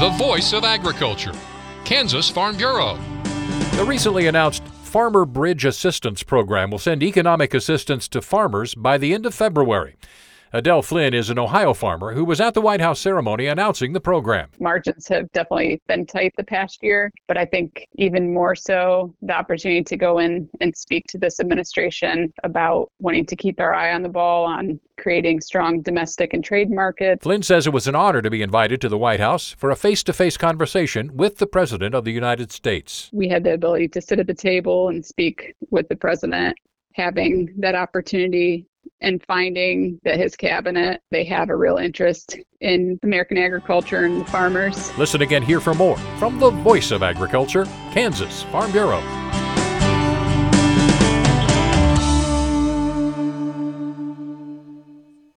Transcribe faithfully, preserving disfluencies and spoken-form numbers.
the voice of agriculture, Kansas Farm Bureau. The recently announced Farmer Bridge Assistance Program will send economic assistance to farmers by the end of February. Adele Flynn is an Ohio farmer who was at the White House ceremony announcing the program. Margins have definitely been tight the past year, but I think even more so the opportunity to go in and speak to this administration about wanting to keep our eye on the ball on creating strong domestic and trade markets. Flynn says it was an honor to be invited to the White House for a face-to-face conversation with the President of the United States. We had the ability to sit at the table and speak with the President, having that opportunity and finding that his cabinet, they have a real interest in American agriculture and the farmers. Listen again here for more from the Voice of Agriculture, Kansas Farm Bureau.